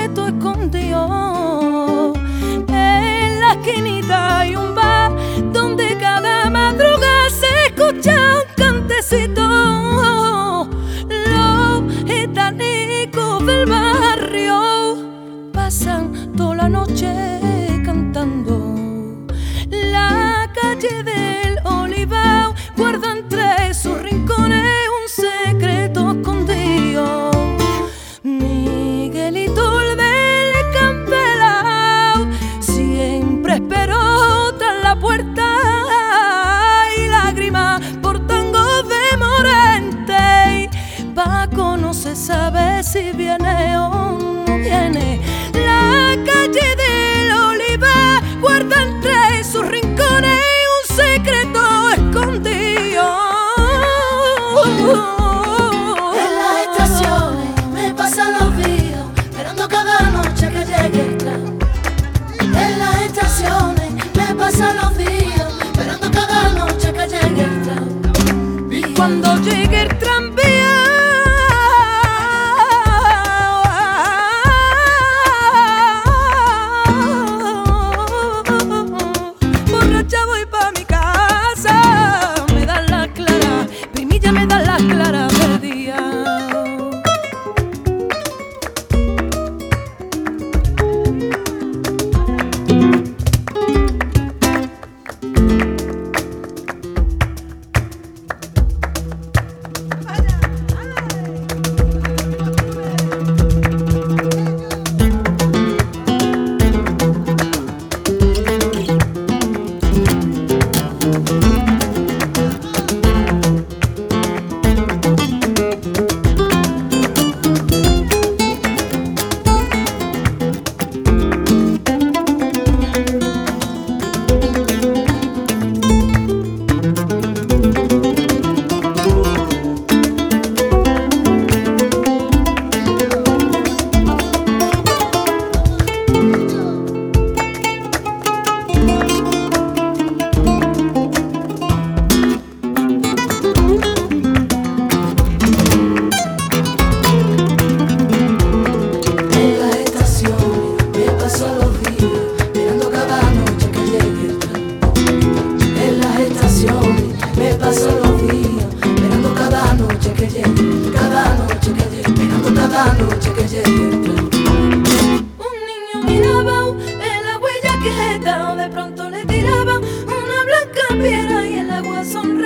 secreto escondido. En la esquinita hay un bar donde cada madrugada se escucha un cantecito. Los gitanicos del barrio pasan toda la noche cantando. La calle del Olivao guarda entre sus rincones un secreto escondido. Miguelito el del Campelao siempre esperó tras la puerta y lágrimas por tangos de Morente. Paco no se sabe si viene o no viene. La calle del Oliva guarda entre sus rincones un secreto escondido. En las estaciones me pasan los días esperando cada noche que llegue el tren. En las estaciones me pasan los días esperando cada noche que llegue el tren. Y cuando llegue el tranvía, borracha voy pa' mi casa. Me dan la clara, primilla me dan la clara del día. Me paso los días esperando cada noche que llegue, cada noche que llegue, esperando cada noche que llegue el tren. Un niño miraba en la huella quieta, de pronto le tiraba una blanca piedra y el agua sonreía.